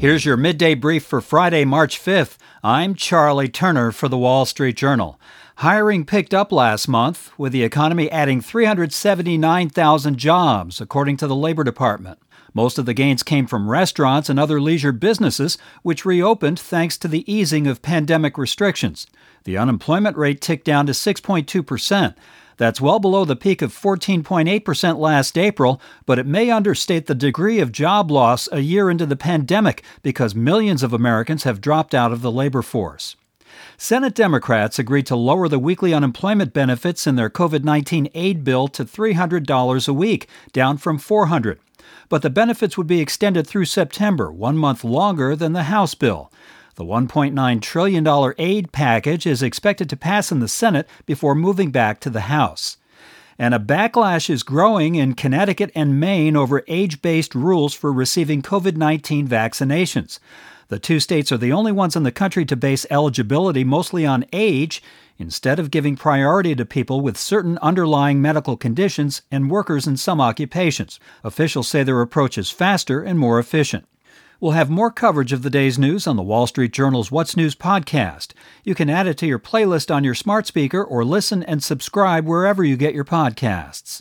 Here's your midday brief for Friday, March 5th. I'm Charlie Turner for The Wall Street Journal. Hiring picked up last month, with the economy adding 379,000 jobs, according to the Labor Department. Most of the gains came from restaurants and other leisure businesses, which reopened thanks to the easing of pandemic restrictions. The unemployment rate ticked down to 6.2%. That's well below the peak of 14.8% last April, but it may understate the degree of job loss a year into the pandemic because millions of Americans have dropped out of the labor force. Senate Democrats agreed to lower the weekly unemployment benefits in their COVID-19 aid bill to $300 a week, down from $400. But the benefits would be extended through September, 1 month longer than the House bill. The $1.9 trillion aid package is expected to pass in the Senate before moving back to the House. And a backlash is growing in Connecticut and Maine over age-based rules for receiving COVID-19 vaccinations. The two states are the only ones in the country to base eligibility mostly on age, instead of giving priority to people with certain underlying medical conditions and workers in some occupations. Officials say their approach is faster and more efficient. We'll have more coverage of the day's news on the Wall Street Journal's What's News podcast. You can add it to your playlist on your smart speaker or listen and subscribe wherever you get your podcasts.